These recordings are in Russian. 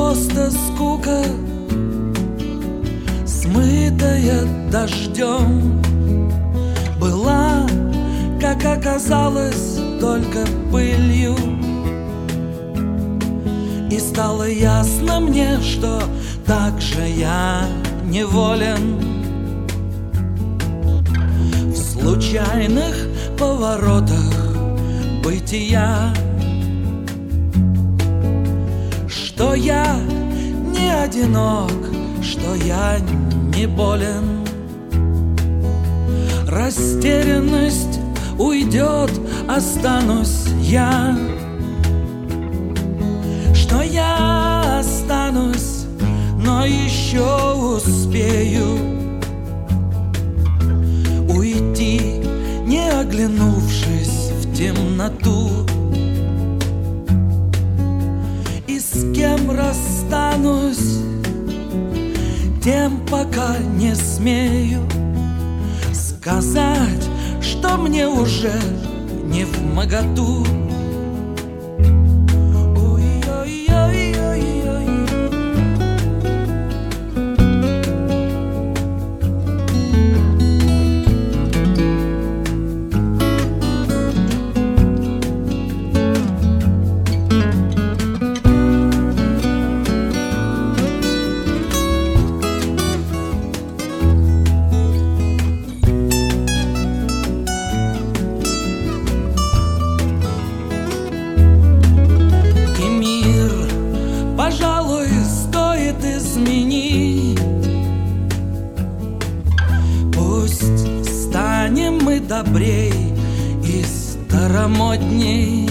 просто скука, смытая дождем, была, как оказалось, только пылью. И стало ясно мне, что так же я неволен в случайных поворотах бытия, что я не одинок, что я не болен. Растерянность уйдет, останусь я, что я останусь, но еще успею уйти, не оглянувшись в темноту. И с кем расстанусь, тем пока не смею сказать, что мне уже не вмоготу. Пожалуй, стоит изменить. Пусть станем мы добрей и старомодней,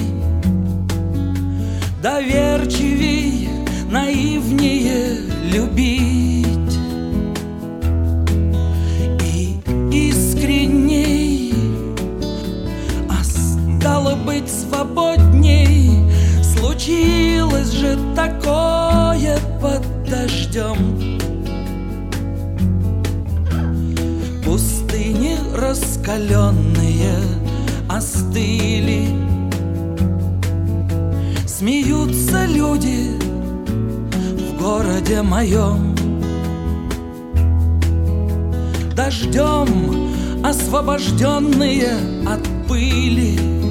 доверчивей, наивнее любить и искренней, а стало быть свободней. Случилось же такое под дождем. Пустыни раскаленные остыли, смеются люди в городе моем. Дождем освобожденные от пыли